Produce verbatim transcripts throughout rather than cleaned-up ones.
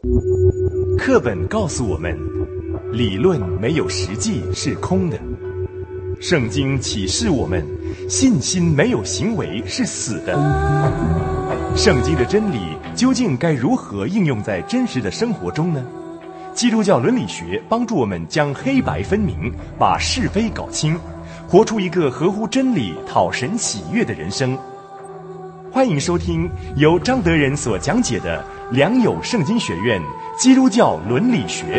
课本告诉我们，理论没有实际是空的。圣经启示我们，信心没有行为是死的。圣经的真理究竟该如何应用在真实的生活中呢？基督教伦理学帮助我们将黑白分明，把是非搞清，活出一个合乎真理、讨神喜悦的人生。欢迎收听由张德仁所讲解的良友圣经学院基督教伦理学。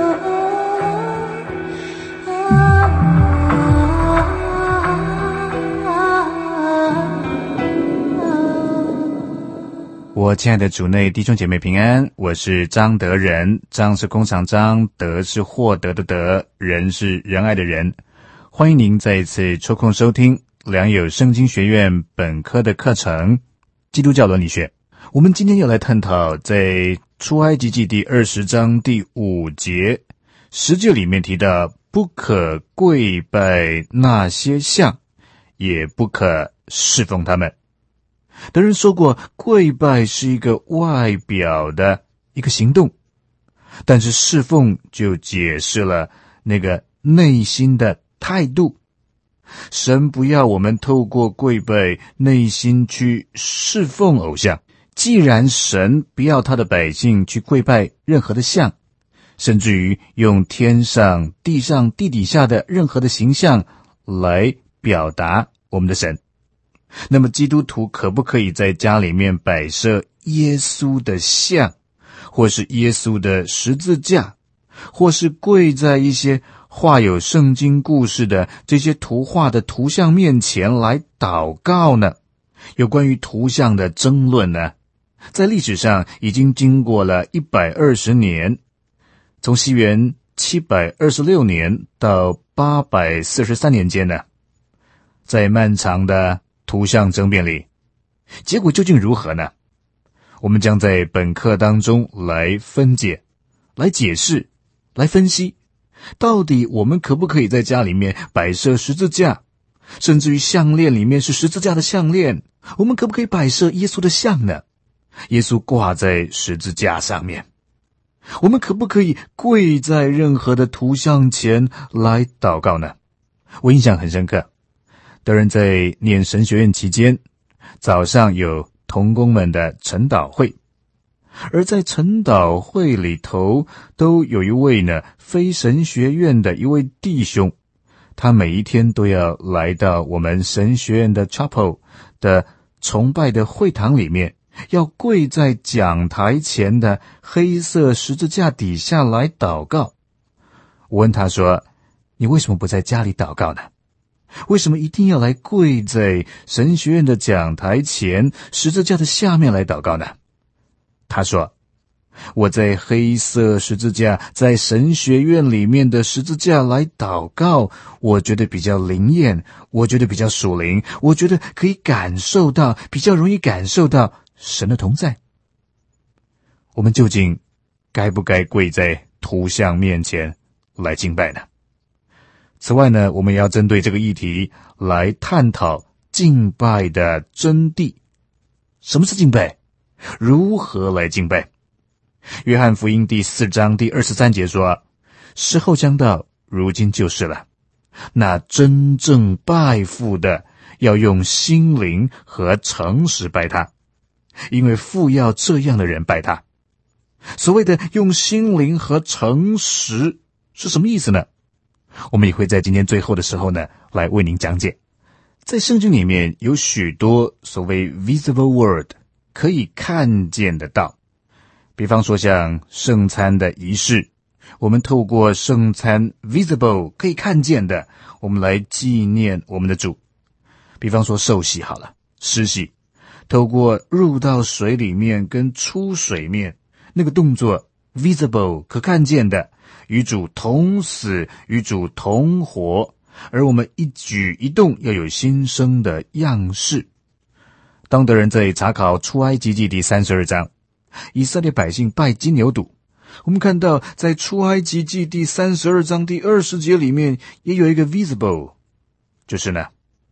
我亲爱的主内弟兄姐妹平安，我是张德仁，张是工厂张，德是获得的德，仁是仁爱的仁。欢迎您再一次抽空收听良友圣经学院本科的课程基督教伦理学。我们今天要来探讨在出埃及记第二十章第五节十诫里面提到，不可跪拜那些像，也不可侍奉他们。德仁说过，跪拜是一个外表的一个行动，但是侍奉就解释了那个内心的态度。神不要我们透过跪拜内心去侍奉偶像。既然神不要他的百姓去跪拜任何的像，甚至于用天上、地上、地底下的任何的形象来表达我们的神，那么基督徒可不可以在家里面摆设耶稣的像，或是耶稣的十字架，或是跪在一些画有圣经故事的这些图画的图像面前来祷告呢？有关于图像的争论呢，在历史上已经经过了一百二十年，从西元七百二十六年到八百四十三年间呢，在漫长的图像争辩里，结果究竟如何呢？我们将在本课当中来分解、来解释、来分析，到底我们可不可以在家里面摆设十字架，甚至于项链里面是十字架的项链，我们可不可以摆设耶稣的像呢？耶稣挂在十字架上面，我们可不可以跪在任何的图像前来祷告呢？我印象很深刻，德仁在念神学院期间，早上有同工们的晨祷会，而在晨祷会里头都有一位呢非神学院的一位弟兄，他每一天都要来到我们神学院的 chapel 的崇拜的会堂里面，要跪在讲台前的黑色十字架底下来祷告。我问他说，你为什么不在家里祷告呢？为什么一定要来跪在神学院的讲台前十字架的下面来祷告呢？他说，我在黑色十字架，在神学院里面的十字架来祷告，我觉得比较灵验，我觉得比较属灵，我觉得可以感受到，比较容易感受到神的同在。我们究竟该不该跪在图像面前来敬拜呢？此外呢，我们也要针对这个议题来探讨敬拜的真谛。什么是敬拜？如何来敬拜？约翰福音第四章第二十三节说，时候将到，如今就是了。那真正拜父的，要用心灵和诚实拜他，因为父要这样的人拜他。所谓的用心灵和诚实是什么意思呢？我们也会在今天最后的时候呢，来为您讲解。在圣经里面有许多所谓 visible word 可以看见得到，比方说像圣餐的仪式，我们透过圣餐 visible 可以看见的，我们来纪念我们的主。比方说受洗好了，施洗，透过入到水里面跟出水面那个动作 visible 可看见的，与主同死，与主同活，而我们一举一动要有新生的样式。当德仁在查考出埃及记第三十二章，以色列百姓拜金牛犊，我们看到在出埃及记第三十二章第二十节里面也有一个 visible， 就是呢，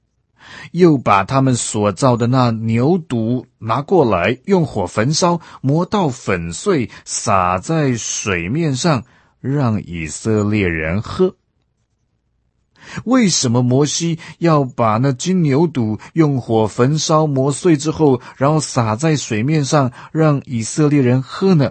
又把他们所造的那牛犊拿过来，用火焚烧，磨到粉碎，撒在水面上，让以色列人喝。为什么摩西要把那金牛犊用火焚烧磨碎之后，然后撒在水面上，让以色列人喝呢？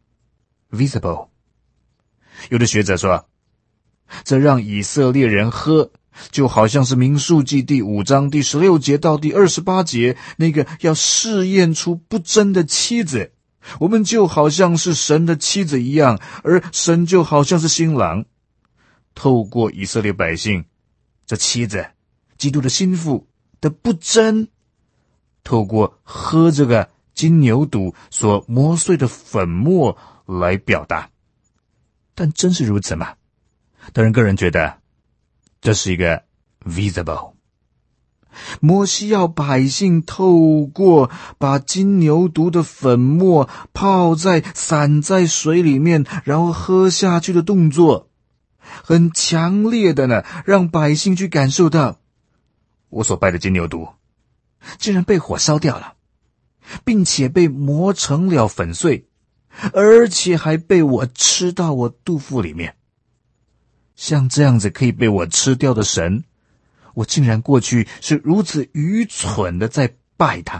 Visible。 有的学者说，这让以色列人喝，就好像是民数记第五章第十六节到第二十八节那个要试验出不真的妻子，我们就好像是神的妻子一样，而神就好像是新郎。透过以色列百姓这妻子基督的心腹的不真，透过喝这个金牛犊所磨碎的粉末来表达。但真是如此吗？当然个人觉得这是一个 visible。 摩西要百姓透过把金牛犊的粉末泡在散在水里面，然后喝下去的动作，很强烈的呢，让百姓去感受到，我所拜的金牛犊竟然被火烧掉了，并且被磨成了粉碎，而且还被我吃到我肚腹里面。像这样子可以被我吃掉的神，我竟然过去是如此愚蠢的在拜他。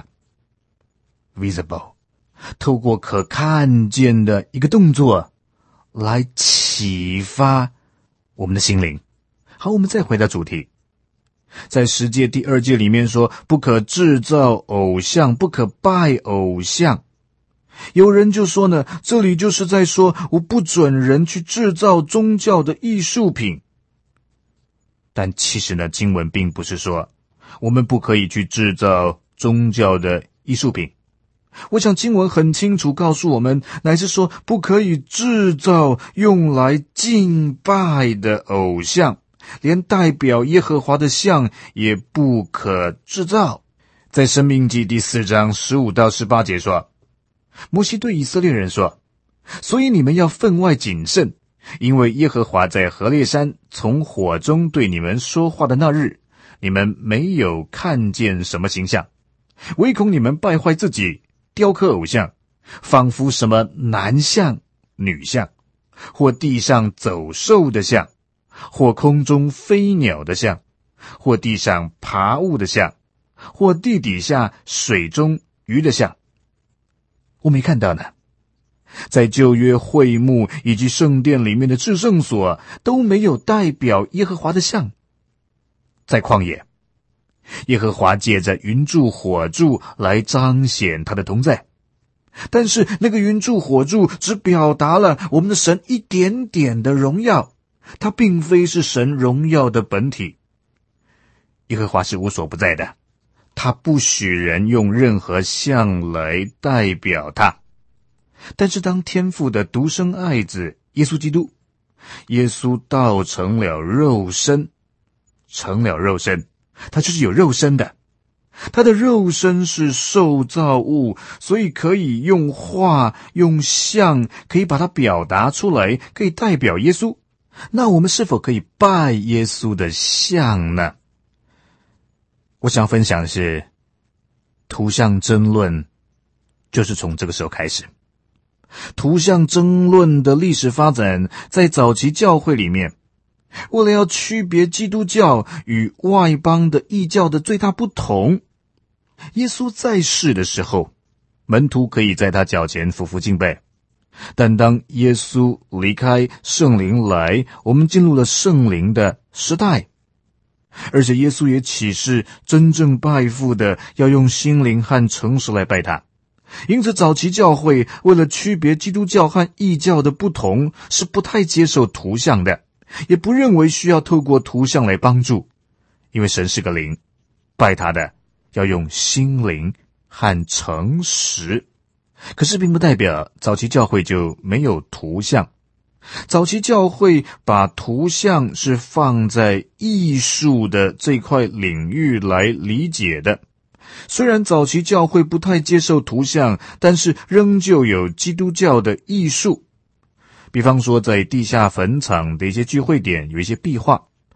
Visible， 透过可看见的一个动作来启发我们的心灵。好，我们再回到主题。在十诫第二诫里面说，不可制造偶像，不可拜偶像。有人就说呢，这里就是在说我不准人去制造宗教的艺术品。但其实呢，经文并不是说我们不可以去制造宗教的艺术品。我想经文很清楚告诉我们，乃是说不可以制造用来敬拜的偶像，连代表耶和华的像也不可制造。在申命记第四章十五到十八节说，摩西对以色列人说，所以你们要分外谨慎，因为耶和华在何烈山从火中对你们说话的那日，你们没有看见什么形象，唯恐你们败坏自己，雕刻偶像，仿佛什么男像、女像，或地上走兽的像，或空中飞鸟的像，或地上爬物的像，或地底下水中鱼的像。我没看到呢，在旧约会幕以及圣殿里面的至圣所都没有代表耶和华的像。在旷野，耶和华借着云柱火柱来彰显他的同在，但是那个云柱火柱只表达了我们的神一点点的荣耀，它并非是神荣耀的本体。耶和华是无所不在的，他不许人用任何像来代表他。但是当天父的独生爱子耶稣基督，耶稣道成了肉身，成了肉身，他就是有肉身的，他的肉身是受造物，所以可以用画用像可以把它表达出来，可以代表耶稣。那我们是否可以拜耶稣的像呢？我想分享的是，图像争论就是从这个时候开始。图像争论的历史发展，在早期教会里面，为了要区别基督教与外邦的异教的最大不同，耶稣在世的时候，门徒可以在他脚前俯伏敬拜，但当耶稣离开，圣灵来，我们进入了圣灵的时代。而且耶稣也启示，真正拜父的要用心灵和诚实来拜他。因此早期教会为了区别基督教和异教的不同，是不太接受图像的，也不认为需要透过图像来帮助，因为神是个灵，拜他的要用心灵和诚实。可是并不代表早期教会就没有图像。早期教会把图像是放在艺术的这块领域来理解的。虽然早期教会不太接受图像，但是仍旧有基督教的艺术。比方说在地下坟场的一些聚会点有一些壁画，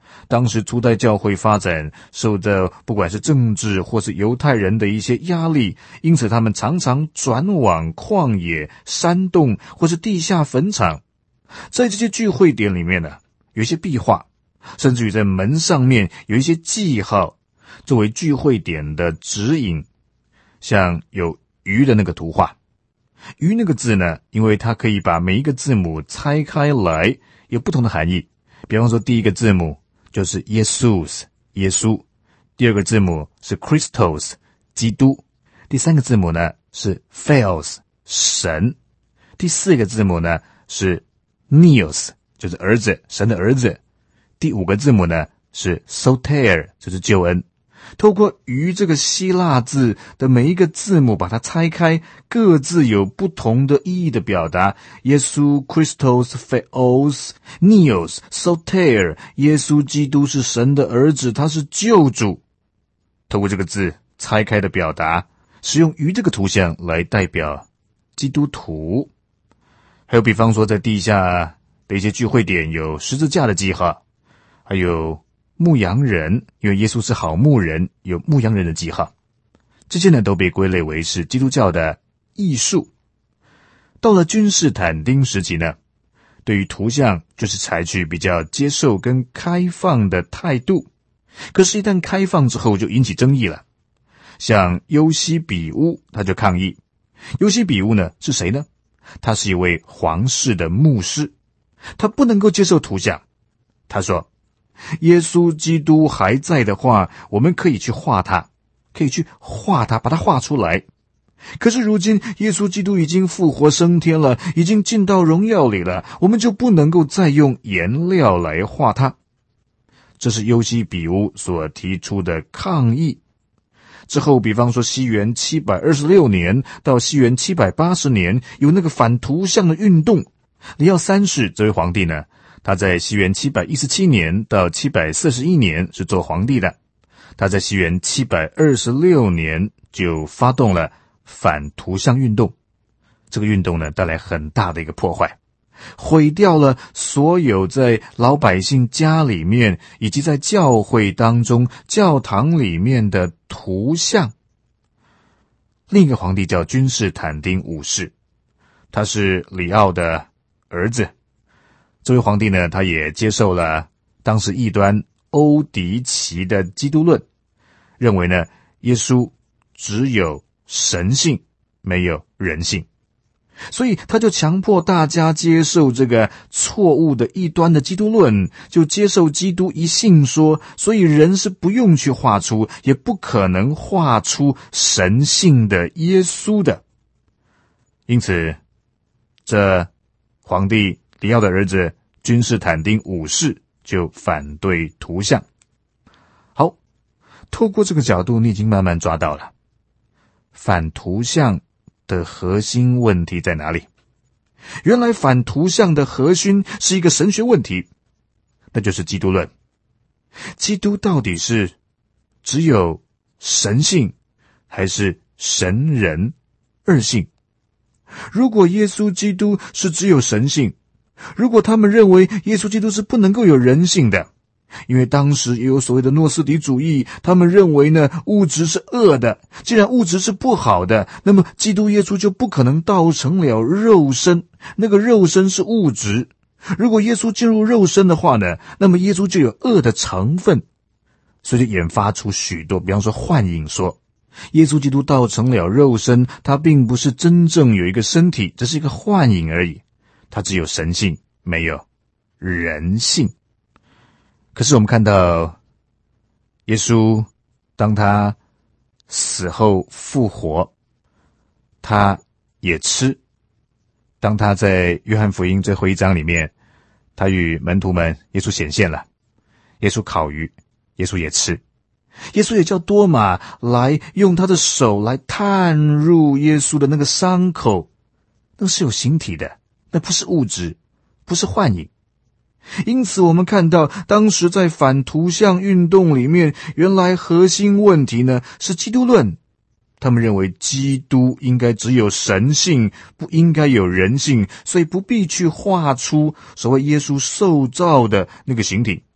当时初代教会发展受到不管是政治或是犹太人的一些压力，因此他们常常转往旷野、山洞或是地下坟场。在这些聚会点里面呢，有一些壁画，甚至于在门上面有一些记号，作为聚会点的指引。像有鱼的那个图画，鱼那个字呢，因为它可以把每一个字母拆开来，有不同的含义。比方说第一个字母就是耶稣，耶稣；第二个字母是 Christos， 基督；第三个字母呢是 Theos， 神；第四个字母呢是 Neos， 就是儿子，神的儿子；第五个字母呢是 Soter， 就是救恩。透过鱼这个希腊字的每一个字母把它拆开，各自有不同的意义的表达。耶稣 Christos Theos Neos Soter， 耶稣基督是神的儿子，他是救主。透过这个字拆开的表达，使用鱼这个图像来代表基督徒。还有比方说在地下的一些聚会点有十字架的记号，还有牧羊人，因为耶稣是好牧人，有牧羊人的记号。这些呢都被归类为是基督教的艺术。到了君士坦丁时期呢，对于图像就是采取比较接受跟开放的态度。可是一旦开放之后就引起争议了。像尤西比乌他就抗议。尤西比乌呢是谁呢？他是一位皇室的牧师，他不能够接受图像。他说耶稣基督还在的话，我们可以去画他，可以去画他，把他画出来。可是如今耶稣基督已经复活升天了，已经进到荣耀里了，我们就不能够再用颜料来画他。这是尤西比乌所提出的抗议。之后比方说西元七百二十六年到西元七百八十年，有那个反图像的运动。里奥三世这位皇帝呢，他在西元七百一十七年到七百四十一年是做皇帝的。他在西元七百二十六年就发动了反图像运动。这个运动呢，带来很大的一个破坏，毁掉了所有在老百姓家里面以及在教会当中教堂里面的图像。另一个皇帝叫君士坦丁五世，他是里奥的儿子。这位皇帝呢，他也接受了当时异端欧迪奇的基督论，认为呢，耶稣只有神性，没有人性。所以他就强迫大家接受这个错误的异端的基督论，就接受基督一性说，所以人是不用去画出，也不可能画出神性的耶稣的。因此这皇帝里奥的儿子君士坦丁五世就反对图像。好，透过这个角度，你已经慢慢抓到了反图像的核心问题在哪里。原来反图像的核心是一个神学问题，那就是基督论。基督到底是只有神性，还是神人二性？如果耶稣基督是只有神性，如果他们认为耶稣基督是不能够有人性的，因为当时也有所谓的诺斯底主义，他们认为呢，物质是恶的，既然物质是不好的，那么基督耶稣就不可能道成了肉身，那个肉身是物质。如果耶稣进入肉身的话呢，那么耶稣就有恶的成分。所以就研发出许多，比方说幻影说，耶稣基督道成了肉身，他并不是真正有一个身体，这是一个幻影而已，他只有神性，没有人性。可是我们看到耶稣当他死后复活，他也吃。当他在约翰福音最后一章里面，他与门徒们耶稣显现了，耶稣烤鱼，耶稣也吃。耶稣也叫多马来用他的手来探入耶稣的那个伤口，那是有形体的，那不是物质，不是幻影。因此我们看到当时在反图像运动里面，原来核心问题呢是基督论。他们认为基督应该只有神性，不应该有人性，所以不必去画出所谓耶稣受造的那个形体。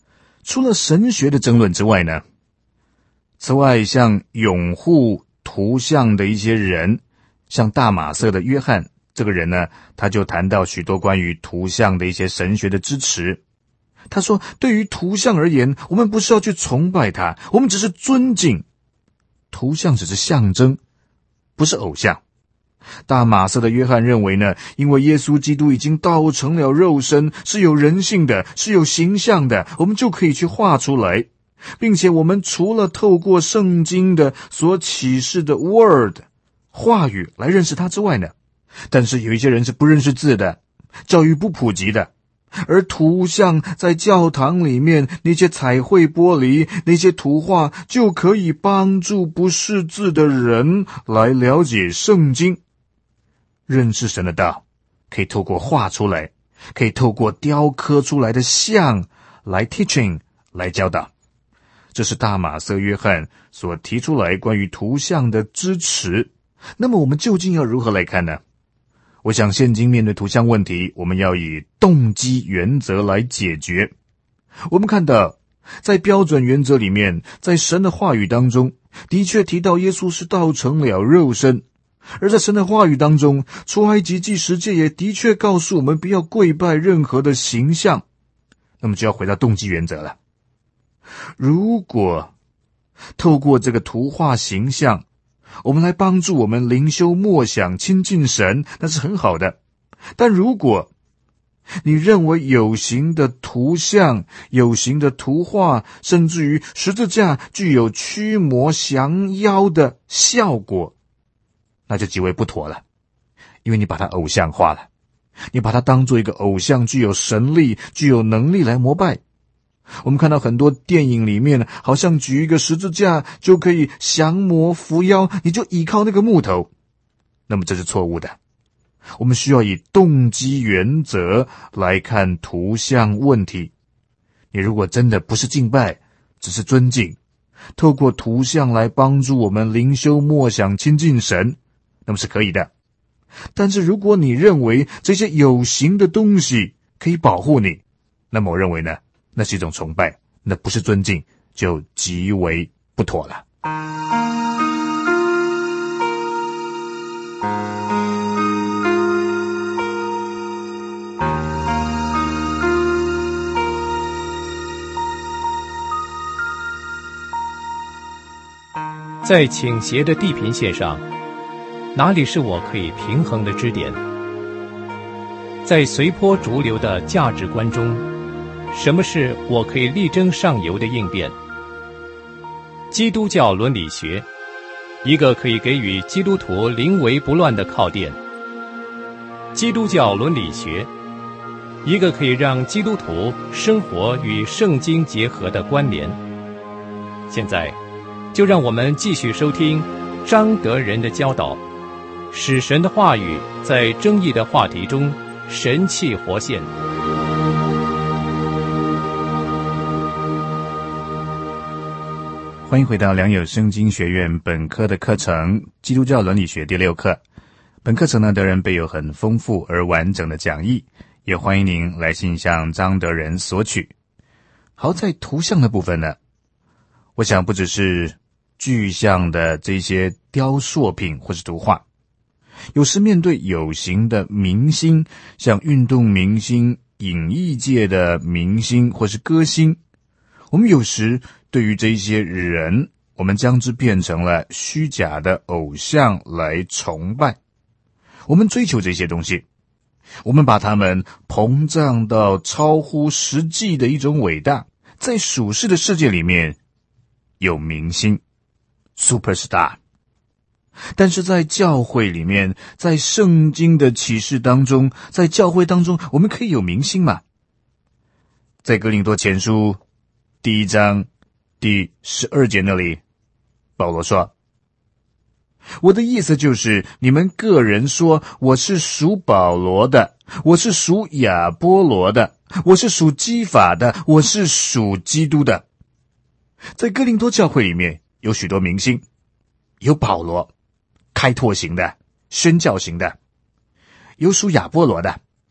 除了神学的争论之外呢，此外像拥护图像的一些人，像大马色的约翰这个人呢，他就谈到许多关于图像的一些神学的支持。他说，对于图像而言，我们不是要去崇拜它，我们只是尊敬。图像只是象征，不是偶像。大马色的约翰认为呢，因为耶稣基督已经道成了肉身，是有人性的，是有形象的，我们就可以去画出来，并且我们除了透过圣经的所启示的 word 话语来认识它之外呢，但是有一些人是不认识字的，教育不普及的，而图像在教堂里面那些彩绘玻璃，那些图画就可以帮助不识字的人来了解圣经，认识神的道，可以透过画出来，可以透过雕刻出来的像来 teaching 来教导。这是大马色约翰所提出来关于图像的支持。那么我们究竟要如何来看呢？我想现今面对图像问题，我们要以动机原则来解决。我们看到在标准原则里面，在神的话语当中的确提到耶稣是道成了肉身，而在神的话语当中，出埃及记十诫也的确告诉我们不要跪拜任何的形象。那么就要回到动机原则了。如果透过这个图画形象，我们来帮助我们灵修默想亲近神，那是很好的。但如果你认为有形的图像、有形的图画，甚至于十字架具有驱魔降妖的效果，那就极为不妥了，因为你把它偶像化了，你把它当作一个偶像，具有神力、具有能力来膜拜。我们看到很多电影里面，好像举一个十字架就可以降魔伏妖，你就依靠那个木头，那么这是错误的。我们需要以动机原则来看图像问题。你如果真的不是敬拜，只是尊敬，透过图像来帮助我们灵修默想亲近神，那么是可以的。但是如果你认为这些有形的东西可以保护你，那么我认为呢，那是一种崇拜，那不是尊敬，就极为不妥了。 在倾斜的地平线上，哪里是我可以平衡的支点？在随波逐流的价值观中，什么是我可以力争上游的应变？基督教伦理学，一个可以给予基督徒临危不乱的靠垫。基督教伦理学，一个可以让基督徒生活与圣经结合的关联。现在就让我们继续收听张德仁的教导，使神的话语在争议的话题中神气活现。 欢迎回到良友圣经学院本科的课程《基督教伦理学》第六课。本课程呢，德仁备有很丰富而完整的讲义，也欢迎您来信向张德仁索取。好，在图像的部分呢，我想不只是具象的这些雕塑品或是图画，有时面对有形的明星，像运动明星、影艺界的明星或是歌星，我们有时对于这些人，我们将之变成了虚假的偶像来崇拜。我们追求这些东西，我们把它们膨胀到超乎实际的一种伟大。在属世的世界里面有明星 superstar， 但是在教会里面，在圣经的启示当中，在教会当中，我们可以有明星吗？在哥林多前书第一章第十二节那里，保罗说，我的意思就是，你们个人说我是属保罗的，我是属亚波罗的，我是属基法的，我是属基督的。在哥林多教会里面有许多明星，有保罗开拓型的、宣教型的，有属亚波罗的，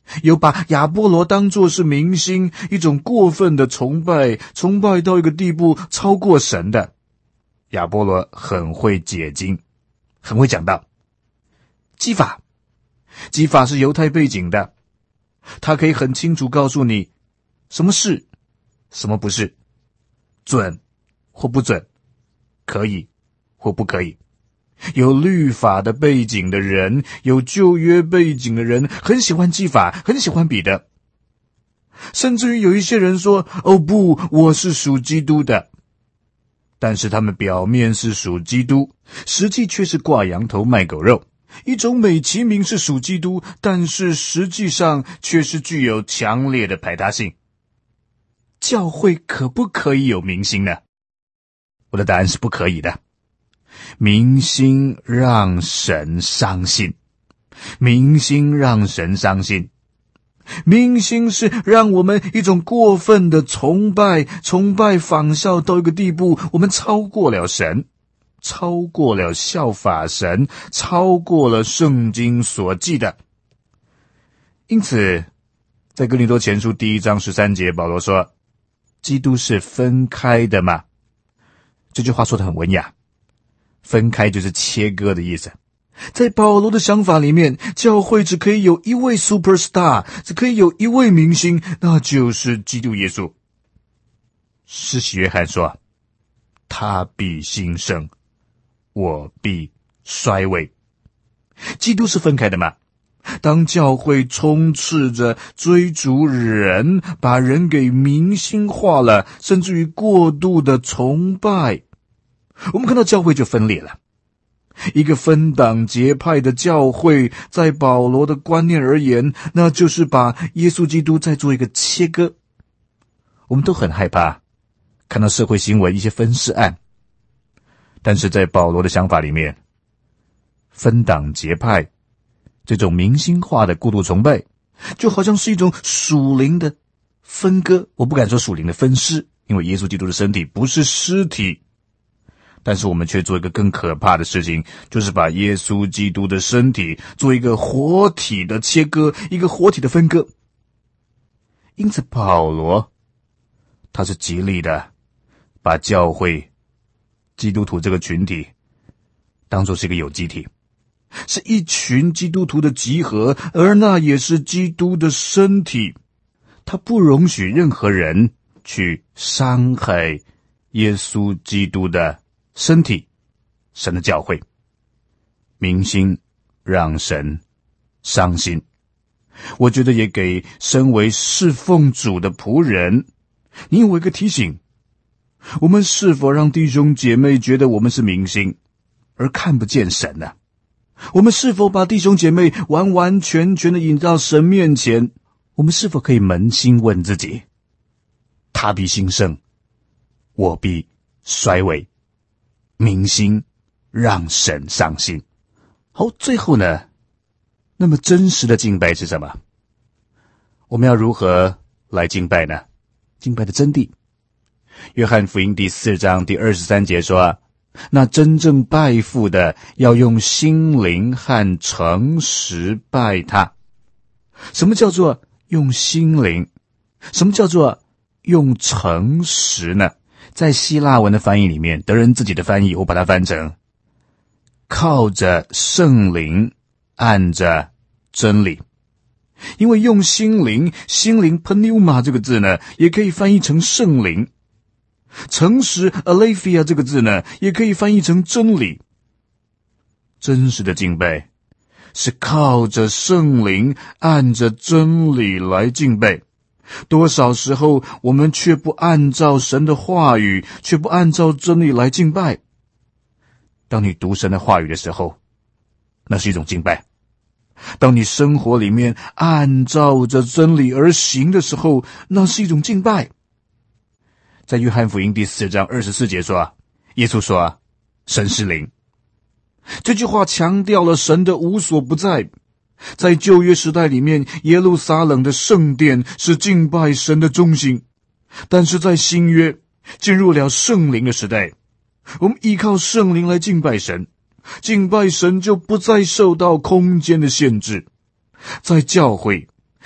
有把亚波罗当作是明星，一种过分的崇拜，崇拜到一个地步超过神的。亚波罗很会解经，很会讲道。基法，基法是犹太背景的，他可以很清楚告诉你什么是，什么不是，准或不准，可以或不可以。有律法的背景的人，有旧约背景的人，很喜欢基法，很喜欢彼得。甚至于有一些人说，哦不，我是属基督的。但是他们表面是属基督，实际却是挂羊头卖狗肉。一种美其名是属基督，但是实际上却是具有强烈的排他性。教会可不可以有明星呢？我的答案是不可以的。明星让神伤心，明星让神伤心，明星是让我们一种过分的崇拜，崇拜仿效到一个地步，我们超过了神，超过了效法神，超过了圣经所记的。因此在哥林多前书第一章十三节，保罗说，基督是分开的嘛。这句话说得很文雅，分开就是切割的意思。在保罗的想法里面，教会只可以有一位 superstar， 只可以有一位明星，那就是基督耶稣。施洗约翰说，他必兴盛，我必衰微。基督是分开的嘛。当教会充斥着追逐人，把人给明星化了，甚至于过度的崇拜，我们看到教会就分裂了。一个分党结派的教会，在保罗的观念而言，那就是把耶稣基督再做一个切割。我们都很害怕看到社会新闻一些分尸案，但是在保罗的想法里面，分党结派这种明星化的过度崇拜，就好像是一种属灵的分割。我不敢说属灵的分尸，因为耶稣基督的身体不是尸体，但是我们却做一个更可怕的事情，就是把耶稣基督的身体做一个活体的切割，一个活体的分割。因此保罗他是极力的把教会基督徒这个群体当作是一个有机体，是一群基督徒的集合，而那也是基督的身体。他不容许任何人去伤害耶稣基督的身体，神的教会。明星让神伤心。我觉得也给身为侍奉主的仆人，你有一个提醒，我们是否让弟兄姐妹觉得我们是明星，而看不见神呢？我们是否把弟兄姐妹完完全全的引到神面前？我们是否可以扪心问自己，他必兴盛，我必衰微。明星让神伤心。好，最后呢，那么真实的敬拜是什么？我们要如何来敬拜呢？敬拜的真谛，约翰福音第四章第二十三节说，那真正拜父的要用心灵和诚实拜他。什么叫做用心灵？什么叫做用诚实呢？在希腊文的翻译里面，德人自己的翻译，我把它翻成靠着圣灵，按着真理。因为用心灵，心灵 pneuma 这个字呢，也可以翻译成圣灵。诚实 aletheia 这个字呢，也可以翻译成真理。真实的敬拜是靠着圣灵，按着真理来敬拜。多少时候我们却不按照神的话语，却不按照真理来敬拜。当你读神的话语的时候，那是一种敬拜。当你生活里面按照着真理而行的时候，那是一种敬拜。在约翰福音第四章二十四节说，耶稣说，神是灵。这句话强调了神的无所不在。在旧约时代里面，耶路撒冷的圣殿是敬拜神的中心，但是在新约进入了圣灵的时代，我们依靠圣灵来敬拜神，敬拜神就不再受到空间的限制。在教会，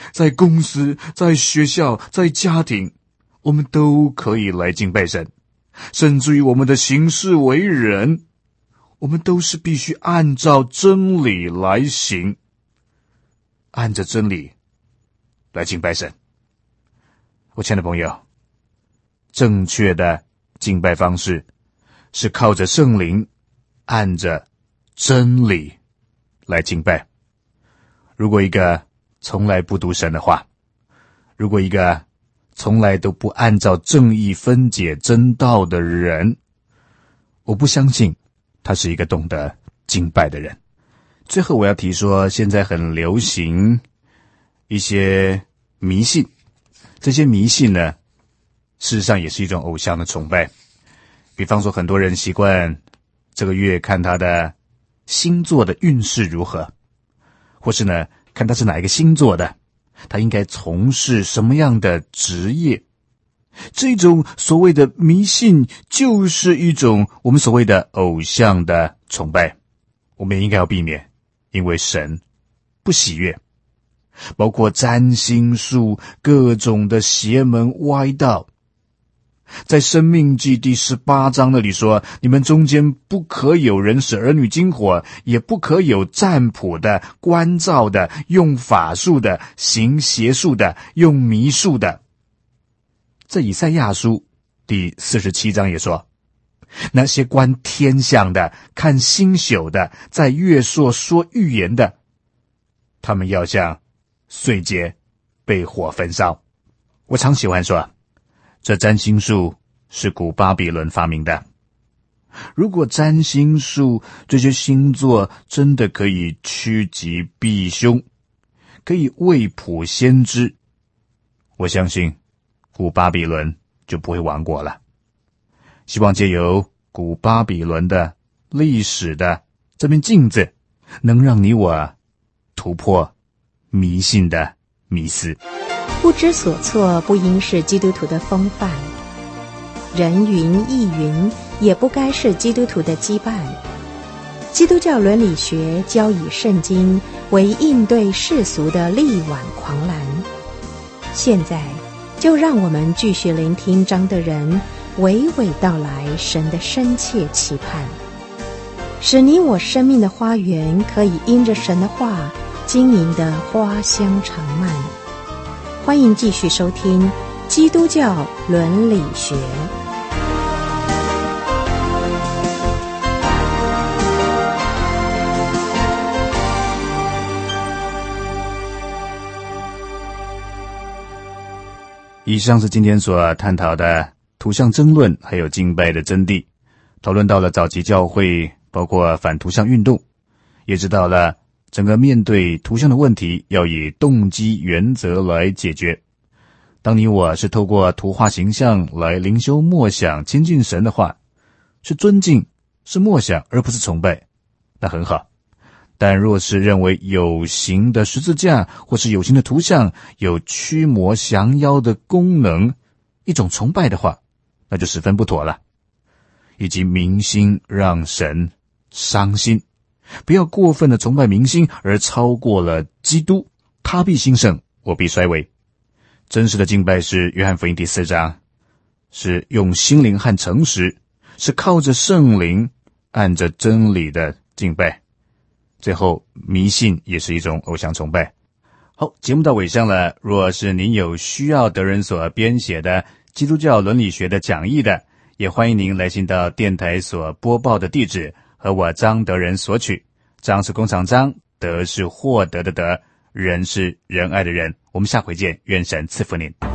在公司，在学校，在家庭，我们都可以来敬拜神，甚至于我们的行事为人，我们都是必须按照真理来行，按着真理来敬拜神。我亲爱的朋友，正确的敬拜方式是靠着圣灵，按着真理来敬拜。如果一个从来不读神的话，如果一个从来都不按照正义分解真道的人，我不相信他是一个懂得敬拜的人。最后我要提说，现在很流行一些迷信，这些迷信呢，事实上也是一种偶像的崇拜。比方说，很多人习惯这个月看他的星座的运势如何，或是呢，看他是哪一个星座的，他应该从事什么样的职业。这种所谓的迷信就是一种我们所谓的偶像的崇拜，我们也应该要避免，因为神不喜悦。包括占星术，各种的邪门歪道。在申命记第十八章那里说，你们中间不可有人使儿女经火，也不可有占卜的、观照的、用法术的、行邪术的、用迷术的。在以赛亚书第四十七章也说，那些观天象的、看星宿的、在月朔说预言的，他们要像碎秸被火焚烧。我常喜欢说，这占星术是古巴比伦发明的。如果占星术这些星座真的可以趋吉避凶，可以未卜先知，我相信古巴比伦就不会亡国了。希望借由古巴比伦的历史的这面镜子，能让你我突破迷信的迷思。 不知所措不应是基督徒的风范，人云亦云也不该是基督徒的羁绊。基督教伦理学教以圣经为应对世俗的力挽狂澜。现在就让我们继续聆听张德仁娓娓道来神的深切期盼，使你我生命的花园可以因着神的话经营的花香长漫。欢迎继续收听基督教伦理学。 以上是今天所探讨的图像争论还有敬拜的真谛，讨论到了早期教会包括反图像运动，也知道了整个面对图像的问题要以动机原则来解决。当你我是透过图画形象来灵修默想亲近神的话，是尊敬，是默想，而不是崇拜，那很好。但若是认为有形的十字架或是有形的图像有驱魔降妖的功能，一种崇拜的话，那就十分不妥了。以及明星让神伤心，不要过分的崇拜明星而超过了基督，他必兴盛，我必衰微。真实的敬拜是约翰福音第四章，是用心灵和诚实，是靠着圣灵按着真理的敬拜。最后，迷信也是一种偶像崇拜。好，节目到尾声了，若是您有需要德仁所编写的基督教伦理学的讲义的，也欢迎您来信到电台所播报的地址，和我张德仁索取。张是弓长张，德是获得的德，仁是仁爱的仁。我们下回见，愿神赐福您。